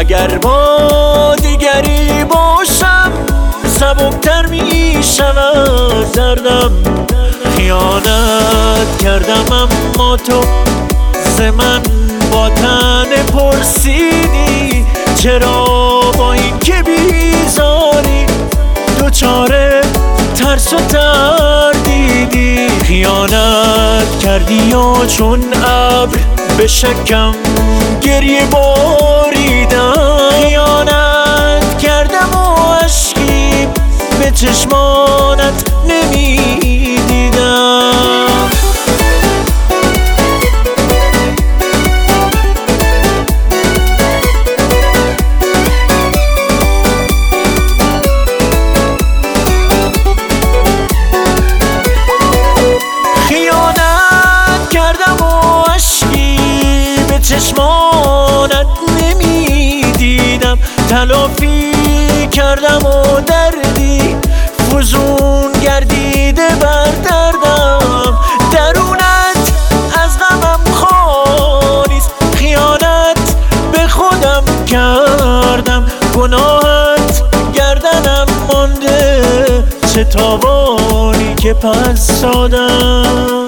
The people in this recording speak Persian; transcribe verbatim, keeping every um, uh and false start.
اگر با دیگری باشم سبکتر می شود دردم. خیانت کردم اما تو ز من با تن پرسیدی چرا با این که بیزاری دوچاره ترس و تردیدی. خیانت کردی و چون ابر به شکم گریه باریدم. خیانت کردم و اشکی به چشمانت نمیدیدم. چشمانت نمیدیدم. تلافی کردم و دردی فزون گردیده بر دردم. درونت از غمم خالیست خیانت به خودم کردم. گناهت گردنم مانده چه تاوانی که پس دادم.